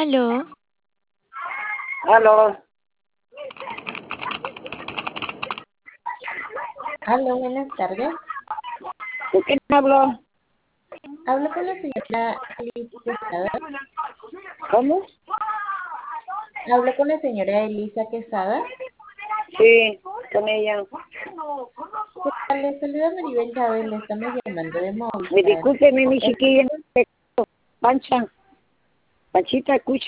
Aló, Aló, Aló, buenas tardes. ¿con quién habló? Hablo con la señora Elisa Quesada. ¿Cómo? Hablo con la señora Elisa Quesada. Sí, con ella. ¿Qué tal? Les saluda Maribel Chávez, le estamos llamando de Me Movistar. discúlpeme, mi Es chiquilla. Pancha, Panchita, escucha.